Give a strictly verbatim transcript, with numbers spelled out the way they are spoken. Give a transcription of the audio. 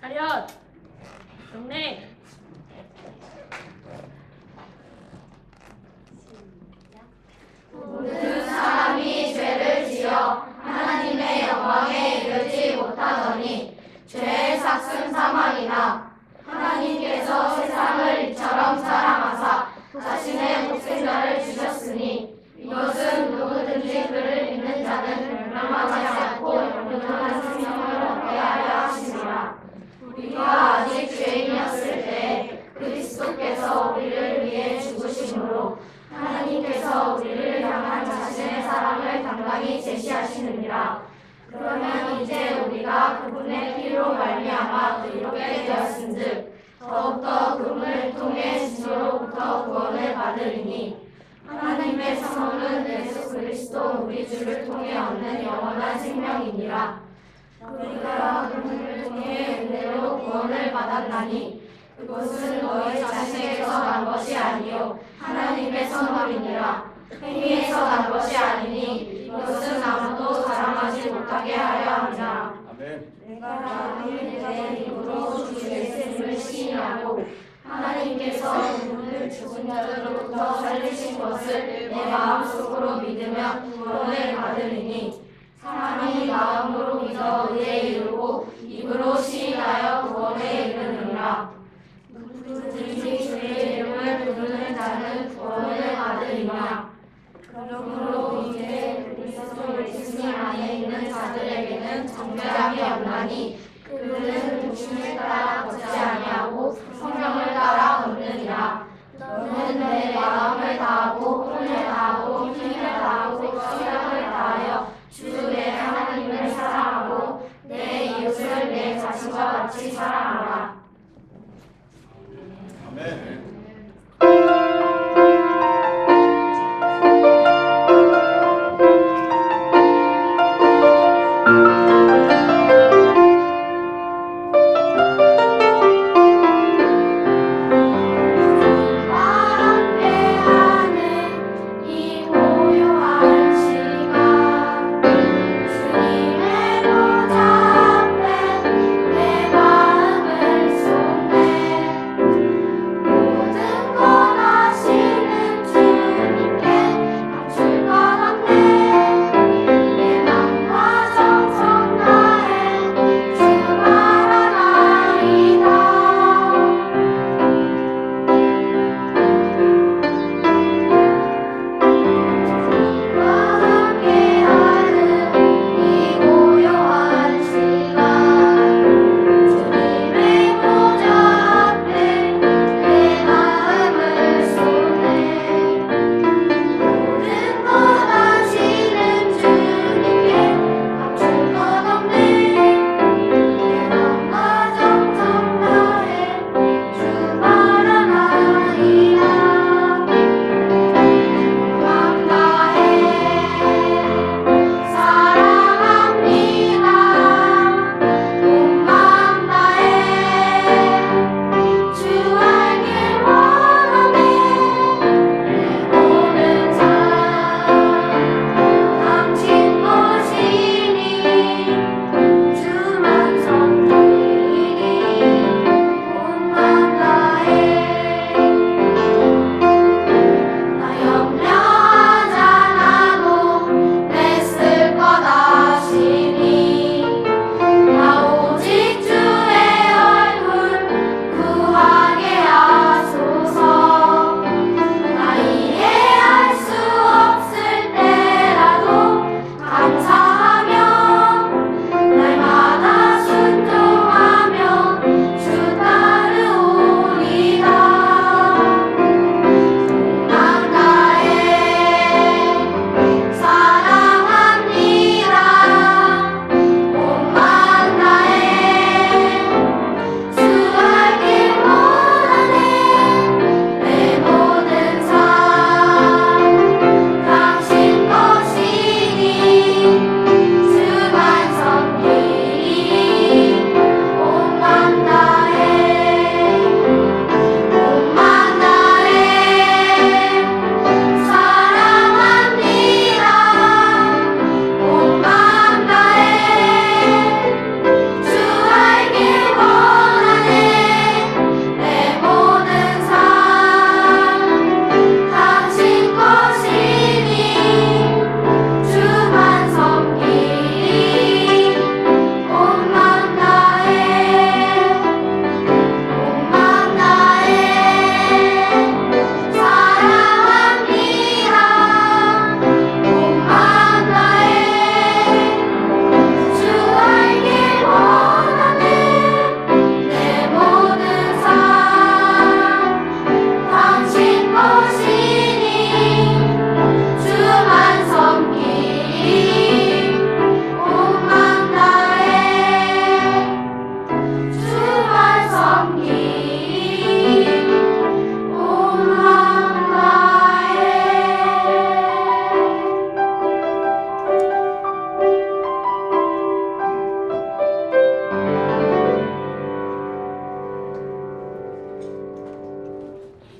차렷! 경례! 모든 사람이 죄를 지어 하나님의 영광에 이르지 못하더니 죄의 삭은 사망이나 하나님께서 세상을 이처럼 사랑하사 자신의 독생자를 주셨으니 이것은 누구든지 그를 믿는 자는 멸망하지 않고 영원한 생명을 얻게 하려 하심이라. 우리가 아직 죄인이었을 때 그리스도께서 우리를 위해 죽으심으로 하나님께서 우리를 향한 자신의 사랑을 당당히 제시하시느니라. 그러면 이제 우리가 그분의 피로 말미암아 의롭게 되었은즉 더욱더 그분을 통해 진노로부터 구원을 받으리니 하나님의 선언은 예수 그리스도 우리 주를 통해 얻는 영원한 생명이니라. 우리가 그분을 통해 은혜로 구원을 받았나니 그것은 너희 자신에게서 난 것이 아니요 하나님의 선물이니라. 행위에서 난 것이 아니니 이것은 아무도 자랑하지 못하게 하려 함이라. 아멘. 내가 하나님의 이름으로 주 예수님을 시인하고 하나님께서 그분을 죽은 자들로부터 살리신 것을 내 마음속으로 믿으며 구원을 받으리니 사람이 마음으로 믿어 의에 이르고 입으로 시인하여 구원에 이르느니라. 누구든지 주의 이름을 부르는 자는 구원을 받으리라. 그러므로 이제 그리스도 예수님 안에 있는 자들에게는 정죄함이 없나니 그들은 육신에 따라